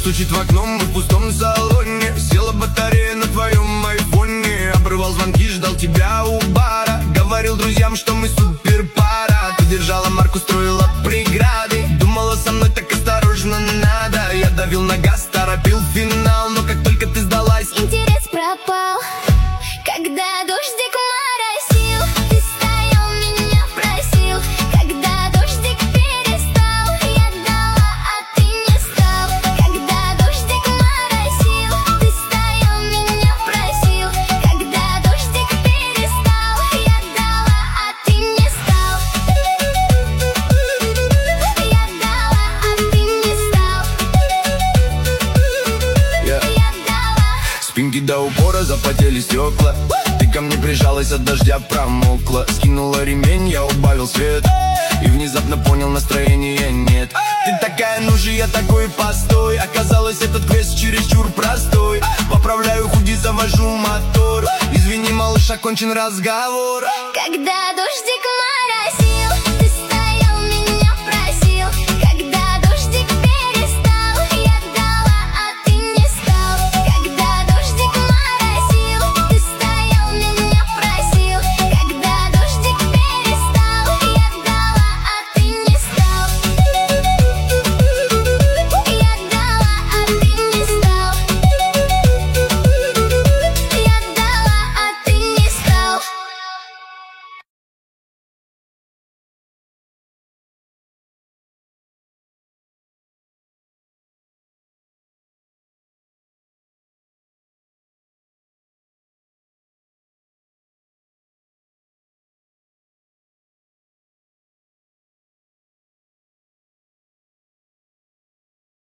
стучит в окно, мы в пустом салоне. Села батарея на твоем айфоне. Обрывал звонки, ждал тебя у бара. Говорил друзьям, что мы супер пара. Ты держала марку, строила преграды. Думала, со мной так осторожно надо. Я давил на газ, торопил финал. Но как только ты сдалась, интерес пропал. Когда дождик моросил, ты стоял, меня просил. Когда дождик перестал, я дала, а ты не стал. Когда дождик моросил, ты стоял, меня просил. Когда дождик перестал, я дала, а ты не стал. Я дала, а ты не стал. Я дала. Спинки до упора, запотели стекла. Ты ко мне прижалась, от дождя промокла. Скинула ремень, я убавил свет. И внезапно понял, настроения нет. Ты такая, ну же я такой, постой. Оказалось, этот квест чересчур простой. Поправляю худи, завожу мотор. Извини, малыш, окончен разговор. Когда дождик моросил,